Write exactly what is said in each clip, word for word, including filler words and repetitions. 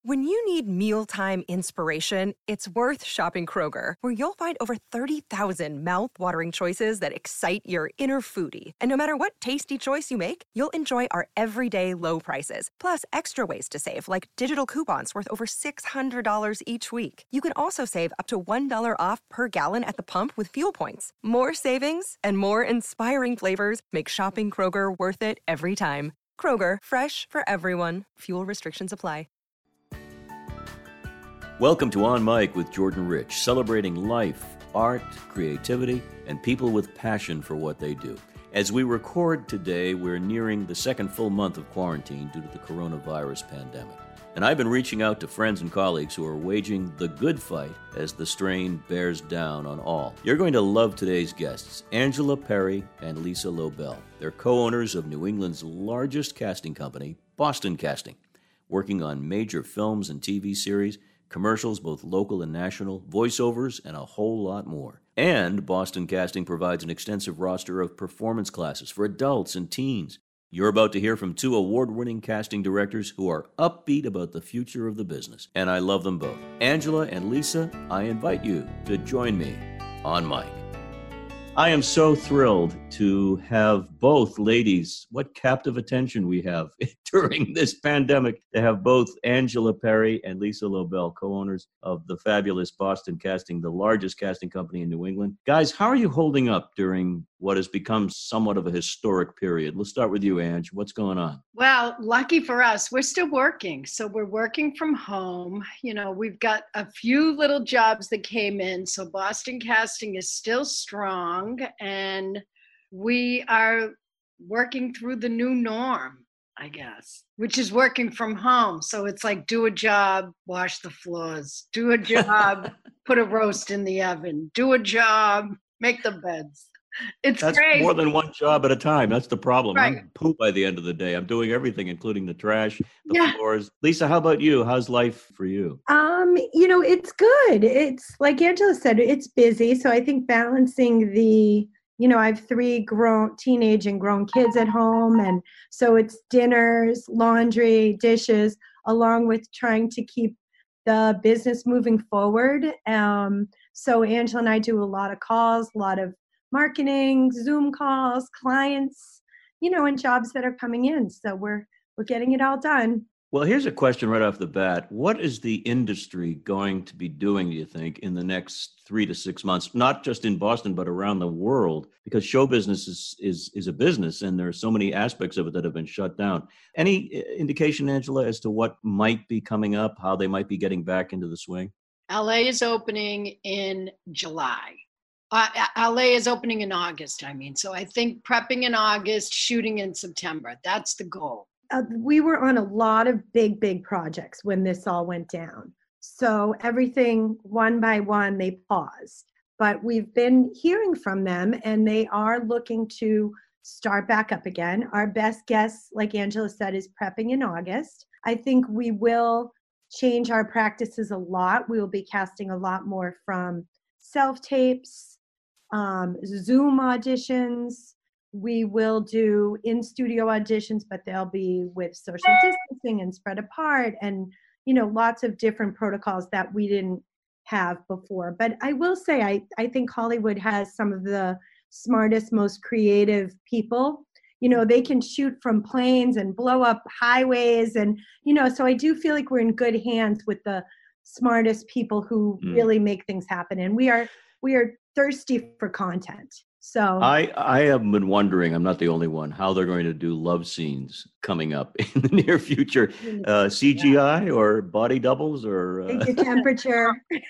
When you need mealtime inspiration, it's worth shopping Kroger, where you'll find over thirty thousand mouth-watering choices that excite your inner foodie. And no matter what tasty choice you make, you'll enjoy our everyday low prices, plus extra ways to save, like digital coupons worth over six hundred dollars each week. You can also save up to one dollar off per gallon at the pump with fuel points. More savings and more inspiring flavors make shopping Kroger worth it every time. Kroger, fresh for everyone. Fuel restrictions apply. Welcome to On Mic with Jordan Rich, celebrating life, art, creativity, and people with passion for what they do. As we record today, we're nearing the second full month of quarantine due to the coronavirus pandemic. And I've been reaching out to friends and colleagues who are waging the good fight as the strain bears down on all. You're going to love today's guests, Angela Perry and Lisa Lobel. They're co-owners of New England's largest casting company, Boston Casting, working on major films and T V series, commercials, both local and national, voiceovers, and a whole lot more. And Boston Casting provides an extensive roster of performance classes for adults and teens. You're about to hear from two award-winning casting directors who are upbeat about the future of the business, and I love them both. Angela and Lisa, I invite you to join me on Mic. I am so thrilled to have both ladies. What captive attention we have during this pandemic to have both Angela Perry and Lisa Lobel, co-owners of the fabulous Boston Casting, the largest casting company in New England. Guys, how are you holding up during what has become somewhat of a historic period? Let's start with you, Ange. What's going on? Well, lucky for us, we're still working. So we're working from home. You know, we've got a few little jobs that came in. So Boston Casting is still strong, and we are working through the new norm, I guess, which is working from home. So it's like, do a job, wash the floors, do a job, put a roast in the oven, do a job, make the beds. It's That's crazy. More than one job at a time. That's the problem. Right. I'm poop by the end of the day. I'm doing everything, including the trash, the Yeah. floors. Lisa, how about you? How's life for you? Um, you know, it's good. It's like Angela said, it's busy. So I think balancing the, you know, I have three grown teenage and grown kids at home. And so it's dinners, laundry, dishes, along with trying to keep the business moving forward. Um, so Angela and I do a lot of calls, a lot of marketing, Zoom calls, clients, you know, and jobs that are coming in. So we're we're getting it all done. Well, here's a question right off the bat. What is the industry going to be doing, do you think, in the next three to six months, not just in Boston, but around the world? Because show business is, is, is a business, and there are so many aspects of it that have been shut down. Any indication, Angela, as to what might be coming up, how they might be getting back into the swing? L A is opening in July. Uh, L A is opening in August, I mean. So I think prepping in August, shooting in September. That's the goal. Uh, we were on a lot of big, big projects when this all went down. So everything one by one, they paused. But we've been hearing from them, and they are looking to start back up again. Our best guess, like Angela said, is prepping in August. I think we will change our practices a lot. We will be casting a lot more from self-tapes, um, Zoom auditions. We will do in-studio auditions, but they'll be with social distancing and spread apart, and, you know, lots of different protocols that we didn't have before. But I will say, I, I think Hollywood has some of the smartest, most creative people. You know, they can shoot from planes and blow up highways. And, you know, so I do feel like we're in good hands with the smartest people who mm. really make things happen. And we are, we are thirsty for content. So I, I have been wondering, I'm not the only one, how they're going to do love scenes coming up in the near future. Uh, C G I yeah. or body doubles or uh... take your temperature.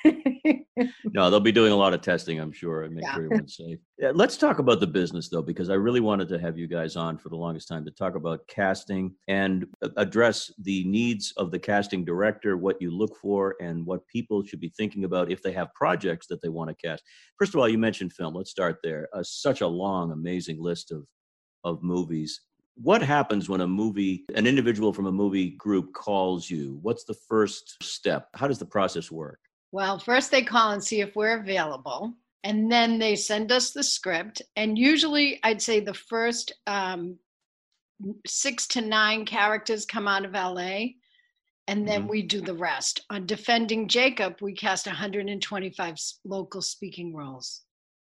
No, they'll be doing a lot of testing, I'm sure, and make yeah. sure everyone's safe. Yeah, let's talk about the business, though, because I really wanted to have you guys on for the longest time to talk about casting and address the needs of the casting director, what you look for, and what people should be thinking about if they have projects that they want to cast. First of all, you mentioned film. Let's start there. Uh, such a long, amazing list of of movies. What happens when a movie, an individual from a movie group calls you? What's the first step? How does the process work? Well, first they call and see if we're available, and then they send us the script. And usually I'd say the first um, six to nine characters come out of L A. And then Mhm. we do the rest. On Defending Jacob, we cast one hundred twenty-five s- local speaking roles.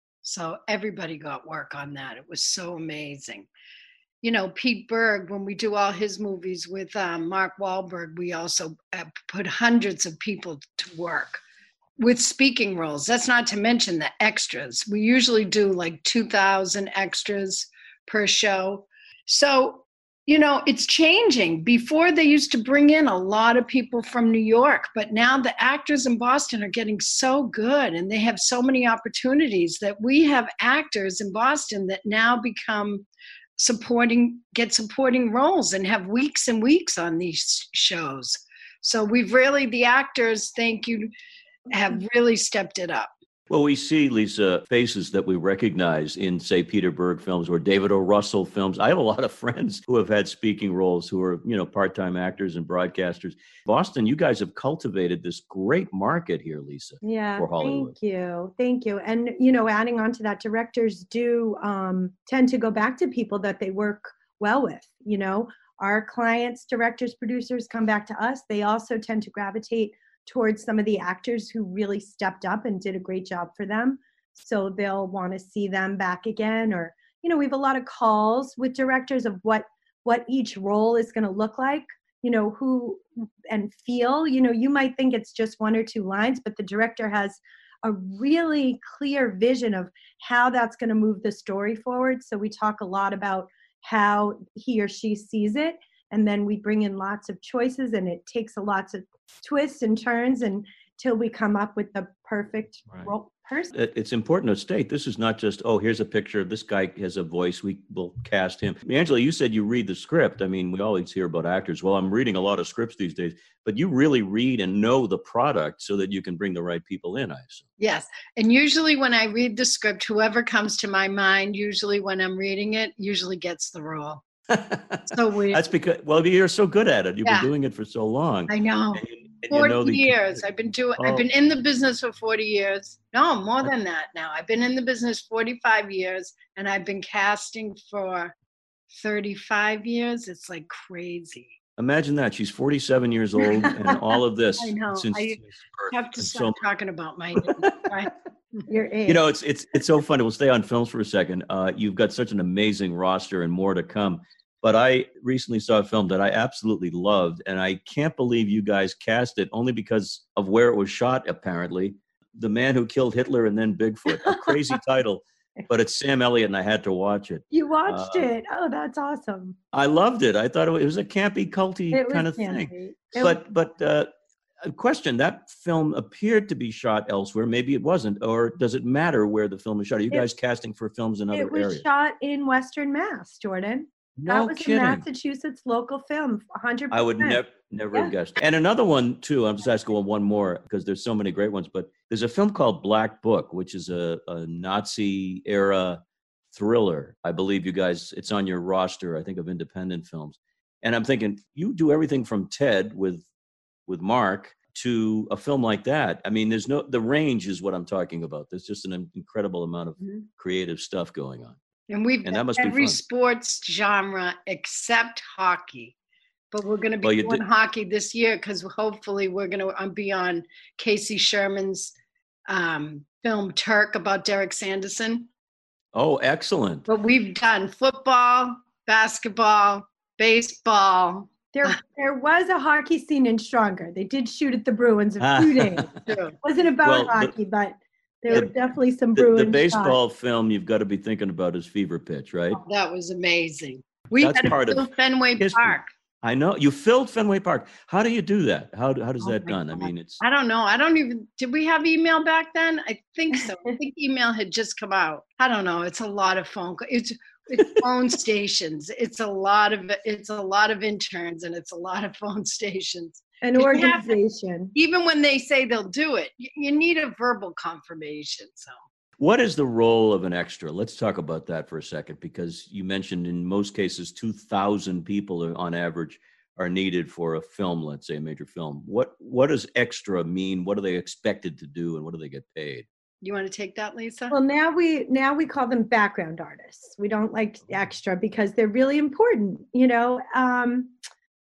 So everybody got work on that. It was so amazing. You know, Pete Berg, when we do all his movies with um, Mark Wahlberg, we also uh, put hundreds of people to work with speaking roles. That's not to mention the extras. We usually do like two thousand extras per show. So, you know, it's changing. Before they used to bring in a lot of people from New York, but now the actors in Boston are getting so good and they have so many opportunities that we have actors in Boston that now become supporting, get supporting roles and have weeks and weeks on these shows. So we've really, the actors, thank you, have really stepped it up. Well, we see, Lisa, faces that we recognize in, say, Peter Berg films or David O. Russell films. I have a lot of friends who have had speaking roles who are, you know, part-time actors and broadcasters. Boston, you guys have cultivated this great market here, Lisa, Yeah, for Hollywood. thank you. Thank you. And, you know, adding on to that, directors do um, tend to go back to people that they work well with. You know, our clients, directors, producers come back to us. They also tend to gravitate towards some of the actors who really stepped up and did a great job for them. So they'll want to see them back again. Or, you know, we have a lot of calls with directors of what what each role is going to look like, you know, who and feel. You know, you might think it's just one or two lines, but the director has a really clear vision of how that's going to move the story forward. So we talk a lot about how he or she sees it. And then we bring in lots of choices, and it takes a lots of twists and turns until we come up with the perfect Right. role person. It- It's important to state this is not just, oh, here's a picture. This guy has a voice. We will cast him. Angela, you said you read the script. I mean, we always hear about actors. Well, I'm reading a lot of scripts these days, but you really read and know the product so that you can bring the right people in, I assume. Yes. And usually when I read the script, whoever comes to my mind, usually when I'm reading it, usually gets the role. So we, That's because, well, you're so good at it. You've Yeah. been doing it for so long. I know. And you, and you forty know the years. I've been doing, I've Oh. been in the business for forty years. No, more than that now. I've been in the business forty-five years, and I've been casting for thirty-five years. It's like crazy. Imagine that. She's forty-seven years old and all of this. I know. Since, I since birth. have to And stop so- talking about my age, right? Your age. You know, it's it's it's so funny. We'll stay on films for a second. Uh, you've got such an amazing roster and more to come. But I recently saw a film that I absolutely loved, and I can't believe you guys cast it only because of where it was shot, apparently. The Man Who Killed Hitler and Then Bigfoot. A crazy title, but it's Sam Elliott, and I had to watch it. You watched Uh, it. Oh, that's awesome. I loved it. I thought it was a campy, culty It was kind of thing. campy. It But but uh, a question: that film appeared to be shot elsewhere. Maybe it wasn't, or does it matter where the film is shot? Are you It- guys casting for films in other It was areas? shot in Western Mass, Jordan. No that was kidding. a Massachusetts local film, one hundred percent. I would never never Yeah. have guessed. And another one too. I'm just asking one more because there's so many great ones. But there's a film called Black Book, which is a, a Nazi era thriller. I believe you guys. It's on your roster, I think, of independent films. And I'm thinking you do everything from Ted with with Mark to a film like that. I mean, there's no the range is what I'm talking about. There's just an incredible amount of Mhm. creative stuff going on. And we've And that done must be every fun. sports genre except hockey. But we're going to be Well, you doing did- hockey this year because hopefully we're going to be on Casey Sherman's um, film Turk about Derek Sanderson. Oh, excellent. But we've done football, basketball, baseball. There, there was a hockey scene in Stronger. They did shoot at the Bruins a few days. Too. Wasn't about Well, the- hockey, but there the- were definitely some The, Bruins the shots. baseball film you've got to be thinking about is Fever Pitch, right? That was amazing. We That's had to part of fill Fenway history. Park. I know you filled Fenway Park. How do you do that? How how does Oh that my done? I God. mean, it's I don't know. I don't even, did we have email back then? I think so. I think email had just come out. I don't know. It's a lot of phone, ca- it's, it's phone stations. It's a lot of, it's a lot of interns and it's a lot of phone stations. An You have to- organization. Even when they say they'll do it, you, you need a verbal confirmation. So what is the role of an extra? Let's talk about that for a second, because you mentioned in most cases two thousand people are- on average are needed for a film, let's say a major film. What what does extra mean? What are they expected to do, and what do they get paid? you want to take that, Lisa? Well, now we now we call them background artists. We don't like extra because they're really important, you know. Um,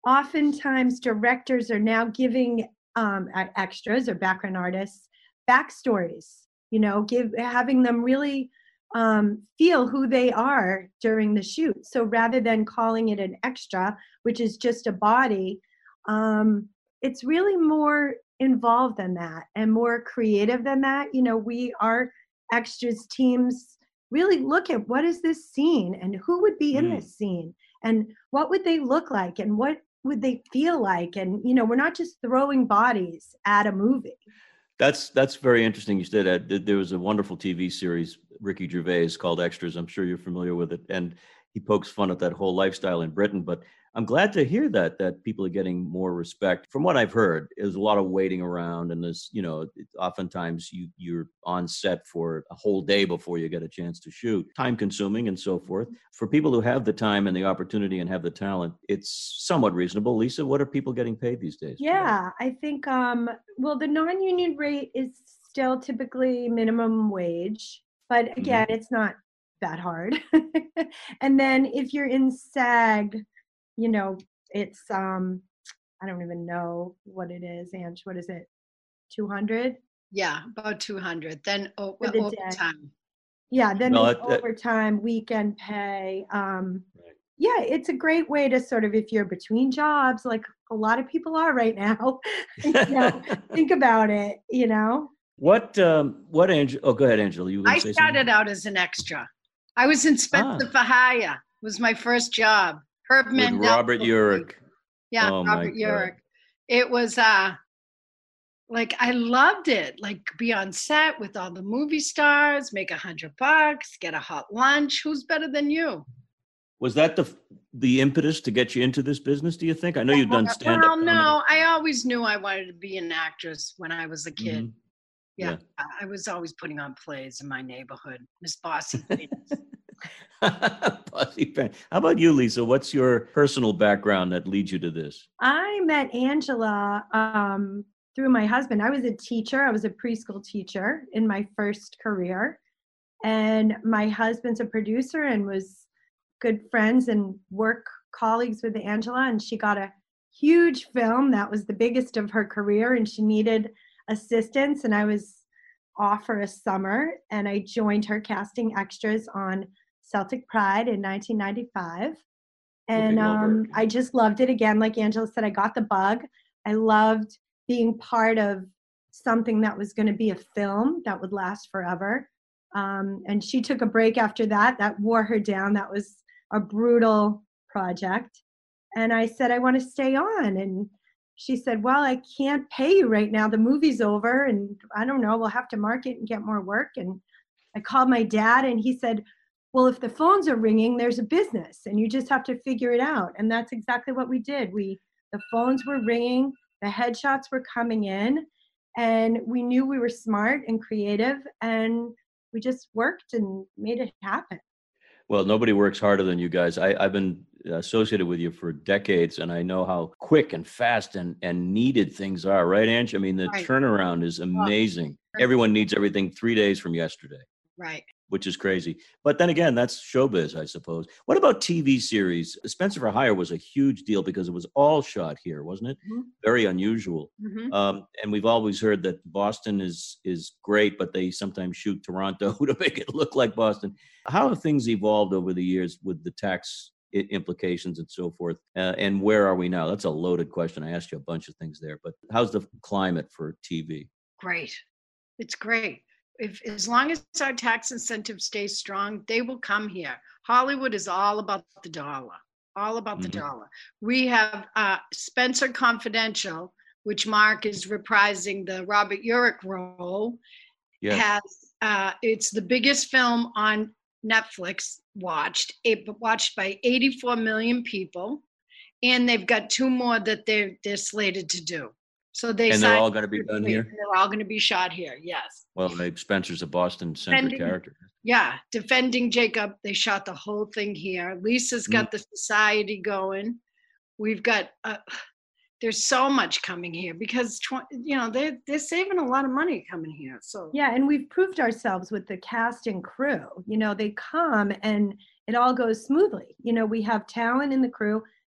oftentimes directors are now giving um, e- extras or background artists backstories, you know, give having them really um, feel who they are during the shoot. So rather than calling it an extra, which is just a body, um, it's really more involved than that and more creative than that. You know, we our extras teams really look at what is this scene and who would be in Mm. this scene and what would they look like and what would they feel like. And, you know, we're not just throwing bodies at a movie. That's that's very interesting. You said that Th- there was a wonderful T V series, Ricky Gervais, called Extras. I'm sure you're familiar with it, and he pokes fun at that whole lifestyle in Britain. But I'm glad to hear that that people are getting more respect. From what I've heard, there's a lot of waiting around, and there's you know, it- oftentimes you you're on set for a whole day before you get a chance to shoot, time consuming and so forth. For people who have the time and the opportunity and have the talent, it's somewhat reasonable. Lisa, what are people getting paid these days? for that? Yeah, I think, um, well, the non-union rate is still typically minimum wage, but again, it's not that hard. And then if you're in SAG, you know, it's, um, I don't even know what it is, Ange, what is it? two hundred Yeah, about two hundred. Then o- for the day. overtime. Yeah, then No, there's that- that- overtime, weekend pay. Um, Right. yeah, it's a great way to sort of, if you're between jobs, like a lot of people are right now, you know, think about it, you know? What um what Angela? Oh, go ahead, Angela. You were I going to say started something? out as an extra. I was in Spencer Ah. for Hire. Was my first job. Herb With Mandel. Robert Urich. Yeah, Oh, my Robert God. Urich. It was uh like I loved it. Like be on set with all the movie stars, make a hundred bucks, get a hot lunch. Who's better than you? Was that the the impetus to get you into this business? Do you think? I know you've done stand up. Well, no, I always knew I wanted to be an actress when I was a kid. Yeah, Yeah. I I was always putting on plays in my neighborhood, Miss Bossy. Bossy Pants. How about you, Lisa? What's your personal background that leads you to this? I met Angela um, through my husband. I was a teacher. I was a preschool teacher in my first career. And my husband's a producer and was good friends and work colleagues with Angela. And she got a huge film that was the biggest of her career. And she needed assistance. And I was off for a summer. And I joined her casting extras on Celtic Pride in nineteen ninety-five. And um, Goldberg. I just loved it. Again, like Angela said, I got the bug. I loved being part of something that was going to be a film that would last forever. Um, and she took a break after that. That wore her down. That was a brutal project. And I said, I want to stay on. And she said, well, I can't pay you right now. The movie's over. And I don't know, we'll have to market and get more work. And I called my dad and he said, well, if the phones are ringing, there's a business and you just have to figure it out. And that's exactly what we did. We, the phones were ringing, the headshots were coming in, and we knew we were smart and creative, and we just worked and made it happen. Well, nobody works harder than you guys. I, I've been associated with you for decades, and I know how quick and fast and, and needed things are, right, Ange? I mean, the Right. turnaround is amazing. Everyone needs everything three days from yesterday, Right. which is crazy. But then again, that's showbiz, I suppose. What about T V series? Spencer for Hire was a huge deal because it was all shot here, wasn't it? Mhm. Very unusual. Mhm. Um, and we've always heard that Boston is is great, but they sometimes shoot Toronto to make it look like Boston. How have things evolved over the years with the tax i- implications and so forth? Uh, and where are we now? That's a loaded question. I asked you a bunch of things there, but how's the climate for T V? Great. It's great. If as long as our tax incentive stays strong, they will come here. Hollywood is all about the dollar, all about the Mhm. dollar. We have uh, Spencer Confidential, which Mark is reprising the Robert Urich role. Yeah. Has uh, it's the biggest film on Netflix watched, it watched by eighty-four million people, and they've got two more that they're they're slated to do. So they And they're signed all going to be done and here? They're all going to be shot here. Yes. Well, like Spencer's a Boston-centric Defending- character. Yeah, defending Jacob. They shot the whole thing here. Lisa's got the society going. We've got. Uh, there's so much coming here because tw- you know they're they're saving a lot of money coming here. So Yeah, and we've proved ourselves with the cast and crew. You know, they come and it all goes smoothly. You know, we have talent in the crew.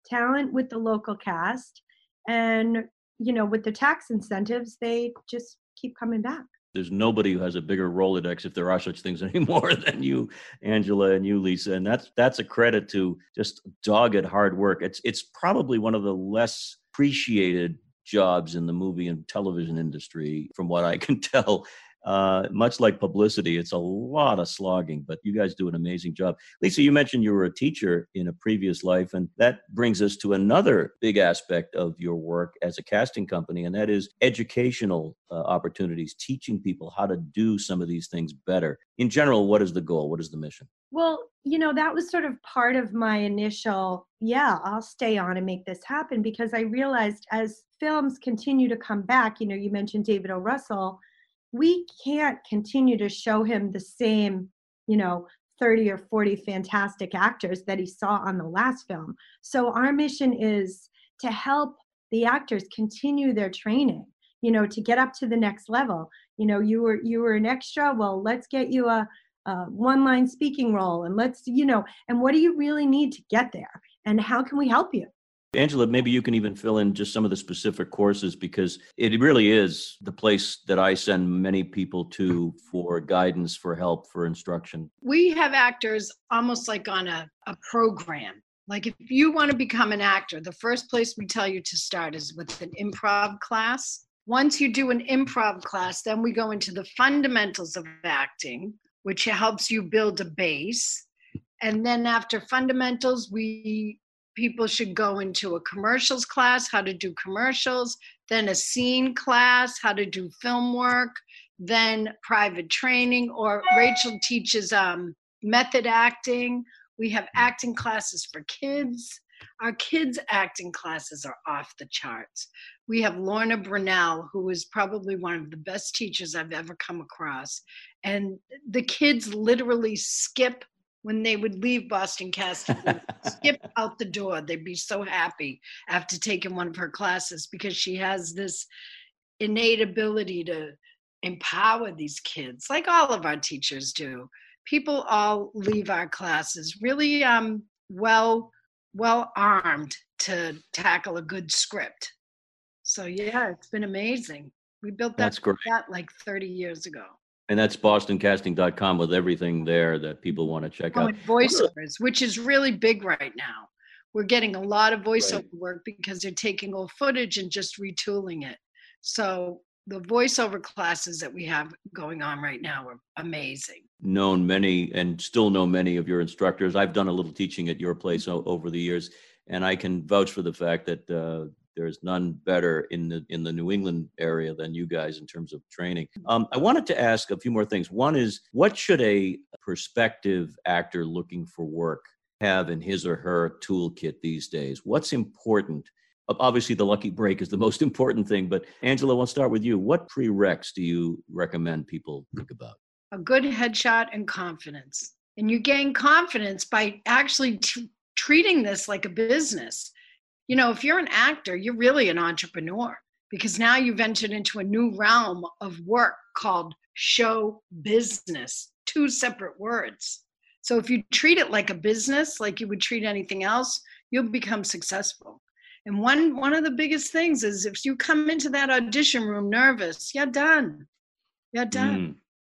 talent with the local cast. And, you know, with the tax incentives, they just keep coming back. There's nobody who has a bigger Rolodex, if there are such things anymore, than you, Angela, and you, Lisa. And that's that's a credit to just dogged hard work. It's it's probably one of the less appreciated jobs in the movie and television industry, from what I can tell. Uh, much like publicity, it's a lot of slogging, but you guys do an amazing job. Lisa, you mentioned you were a teacher in a previous life, and that brings us to another big aspect of your work as a casting company, and that is educational uh, opportunities, teaching people how to do some of these things better. In general, what is the goal? What is the mission? Well, you know, that was sort of part of my initial, yeah, I'll stay on and make this happen, because I realized as films continue to come back, you know, you mentioned David O. Russell, we can't continue to show him the same, you know, thirty or forty fantastic actors that he saw on the last film. So our mission is to help the actors continue their training, you know, to get up to the next level. You know, you were you were an extra, well, let's get you a, a one-line speaking role, and let's, you know, and what do you really need to get there? And how can we help you? Angela, maybe you can even fill in just some of the specific courses, because it really is the place that I send many people to for guidance, for help, for instruction. We have actors almost like on a, a program. Like if you want to become an actor, the first place we tell you to start is with an improv class. Once you do an improv class, then we go into the fundamentals of acting, which helps you build a base. And then after fundamentals, we people should go into a commercials class, how to do commercials, then a scene class, how to do film work, then private training, or Rachel teaches um, method acting. We have acting classes for kids. Our kids' acting classes are off the charts. We have Lorna Brunell, who is probably one of the best teachers I've ever come across. And the kids literally skip when they would leave Boston Casting, skip out the door. They'd be so happy after taking one of her classes, because she has this innate ability to empower these kids, like all of our teachers do. People all leave our classes really um, well, well armed to tackle a good script. So yeah, it's been amazing. We built that, That's great. that like thirty years ago. And that's boston casting dot com with everything there that people want to check Oh, out. and voiceovers, which is really big right now. We're getting a lot of voiceover Right. work because they're taking old footage and just retooling it. So the voiceover classes that we have going on right now are amazing. Known many and still know many of your instructors. I've done a little teaching at your place o- over the years, and I can vouch for the fact that uh, there's none better in the in the New England area than you guys in terms of training. Um, I wanted to ask a few more things. One is, what should a prospective actor looking for work have in his or her toolkit these days? What's important? Obviously, the lucky break is the most important thing, but Angela, we'll start with you. What prereqs do you recommend people think about? A good headshot and confidence. And you gain confidence by actually t- treating this like a business. You know, if you're an actor, you're really an entrepreneur, because now you've entered into a new realm of work called show business, two separate words. So if you treat it like a business, like you would treat anything else, you'll become successful. And one, one of the biggest things is if you come into that audition room nervous, you're done. You're done. Mm.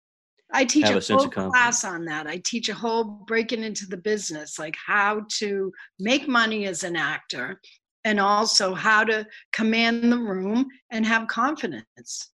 I teach Have a, a sense whole of confidence. class on that. I teach a whole breaking into the business, like how to make money as an actor, and also how to command the room and have confidence.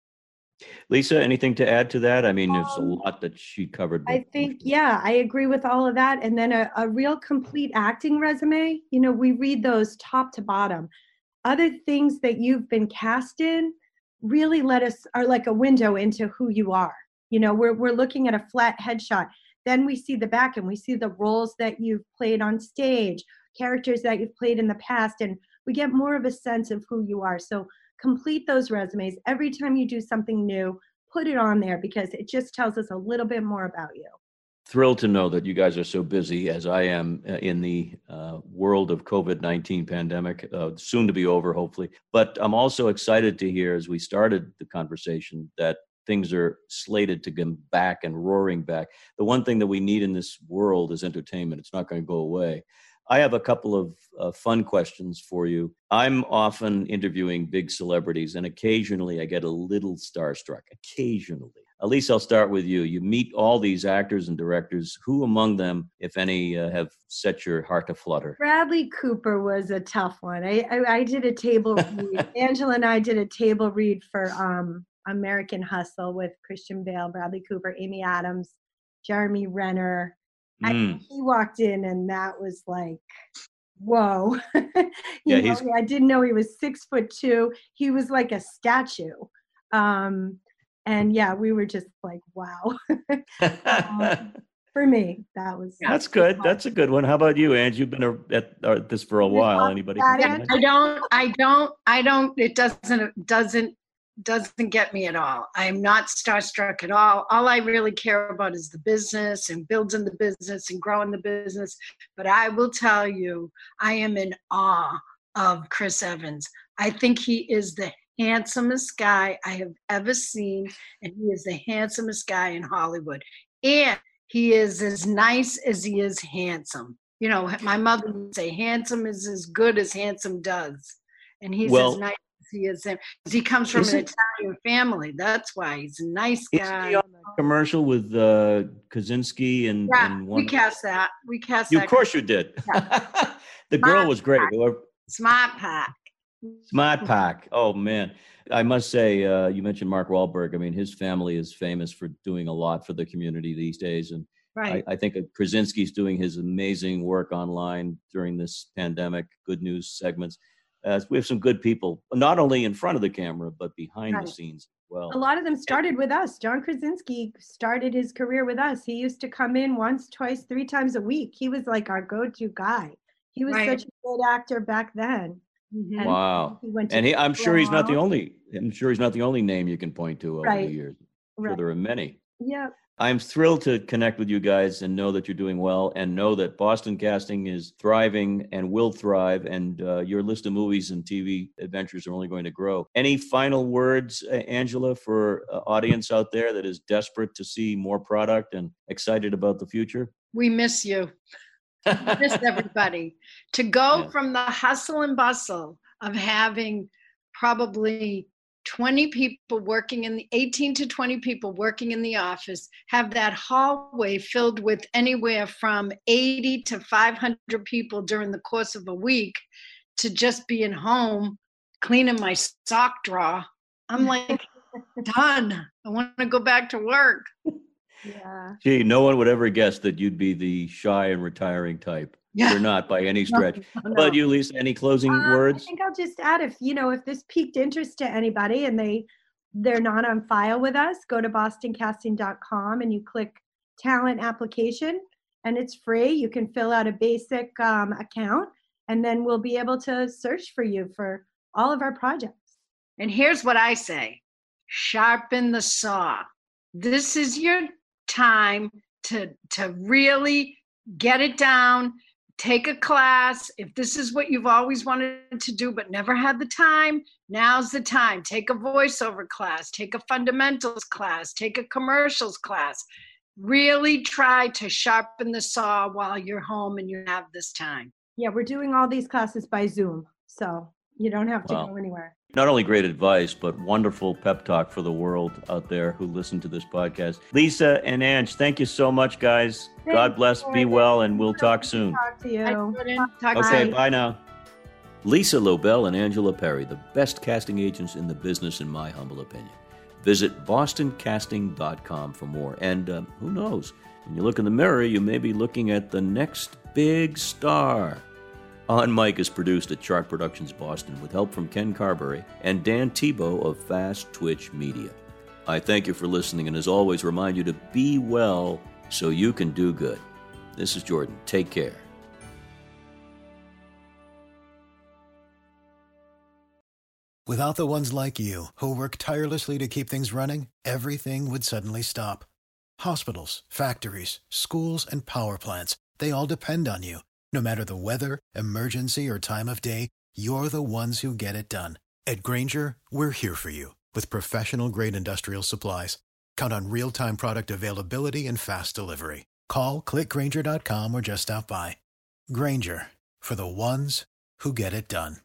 Lisa, anything to add to that? I mean, there's a Um, lot that she covered. but- I think, yeah, I agree with all of that. And then a, a real complete acting resume, you know, we read those top to bottom. Other things that you've been cast in really let us, are like a window into who you are. You know, we're we're looking at a flat headshot. Then we see the back and we see the roles that you've played on stage, characters that you've played in the past, and we get more of a sense of who you are. So complete those resumes. Every time you do something new, put it on there, because it just tells us a little bit more about you. Thrilled to know that you guys are so busy, as I am, uh, in the uh, world of COVID nineteen pandemic, uh, soon to be over, hopefully. But I'm also excited to hear, as we started the conversation, that things are slated to come back and roaring back. The one thing that we need in this world is entertainment. It's not going to go away. I have a couple of uh, fun questions for you. I'm often interviewing big celebrities, and occasionally I get a little starstruck. Occasionally. Elise, I'll start with you. You meet all these actors and directors. Who among them, if any, uh, have set your heart to flutter? Bradley Cooper was a tough one. I, I, I did a table read. Angela and I did a table read for um, American Hustle with Christian Bale, Bradley Cooper, Amy Adams, Jeremy Renner. Mm. I, he walked in and that was like, whoa. yeah, know, he's... I didn't know he was six foot two. He was like a statue. Um, and yeah, we were just like, wow. um, for me, that was. That's good. Fun. That's a good one. How about you, Ange? You've been at uh, this for a while. Anybody? Yeah, I don't, I don't, I don't, it doesn't, it doesn't, doesn't get me at all. I am not starstruck at all. All I really care about is the business and building the business and growing the business. But I will tell you, I am in awe of Chris Evans. I think he is the handsomest guy I have ever seen, and he is the handsomest guy in Hollywood. And he is as nice as he is handsome. You know, my mother would say handsome is as good as handsome does. And he's well, as nice as he is. He comes from an Italian family. That's why he's a nice guy. Is he on that commercial with uh, Kaczynski and, yeah, and one we cast that. We cast you, that. Of course you did. Yeah. The Smart girl was great. Pack. Smart Pack. Smart Pack. Oh, man. I must say, uh, you mentioned Mark Wahlberg. I mean, his family is famous for doing a lot for the community these days. And right. I, I think Krasinski's doing his amazing work online during this pandemic, good news segments. Uh, we have some good people, not only in front of the camera, but behind right. the scenes as well. A lot of them started with us. John Krasinski started his career with us. He used to come in once, twice, three times a week. He was like our go-to guy. He was right. such a good actor back then. Mm-hmm. And wow. He went to and he, I'm sure he's not the only, I'm sure he's not the only name you can point to over right. the years. I'm right. sure there are many. Yeah. I'm thrilled to connect with you guys and know that you're doing well and know that Boston Casting is thriving and will thrive, and uh, your list of movies and T V adventures are only going to grow. Any final words, uh, Angela, for uh, audience out there that is desperate to see more product and excited about the future? We miss you. We miss everybody. To go yeah. from the hustle and bustle of having probably twenty people working in the eighteen to twenty people working in the office, have that hallway filled with anywhere from eighty to five hundred people during the course of a week, to just being home cleaning my sock drawer. I'm like, done. I want to go back to work. Yeah. Gee, no one would ever guess that you'd be the shy and retiring type. Yeah. You're not by any stretch. No, no. But you, Lisa, any closing uh, words? I think I'll just add, if you know, if this piqued interest to anybody and they they're not on file with us, go to boston casting dot com and you click talent application, and it's free. You can fill out a basic um, account, and then we'll be able to search for you for all of our projects. And here's what I say: sharpen the saw. This is your time to to really get it down. Take a class. If this is what you've always wanted to do but never had the time, now's the time. Take a voiceover class, take a fundamentals class, take a commercials class. Really try to sharpen the saw while you're home and you have this time. Yeah, we're doing all these classes by Zoom, so you don't have to wow. go anywhere. Not only great advice, but wonderful pep talk for the world out there who listen to this podcast. Lisa and Ange, thank you so much, guys. Thanks, God bless, Lord. Be well, and we'll talk soon. Talk to you. Talk okay, bye now. Lisa Lobel and Angela Perry, the best casting agents in the business, in my humble opinion. Visit boston casting dot com for more. And uh, who knows, when you look in the mirror, you may be looking at the next big star. On Mike is produced at Chart Productions Boston with help from Ken Carberry and Dan Tebow of Fast Twitch Media. I thank you for listening, and as always, remind you to be well so you can do good. This is Jordan. Take care. Without the ones like you, who work tirelessly to keep things running, everything would suddenly stop. Hospitals, factories, schools, and power plants, they all depend on you. No matter the weather, emergency, or time of day, you're the ones who get it done. At Grainger, we're here for you with professional-grade industrial supplies. Count on real-time product availability and fast delivery. Call, click Grainger dot com, or just stop by. Grainger, for the ones who get it done.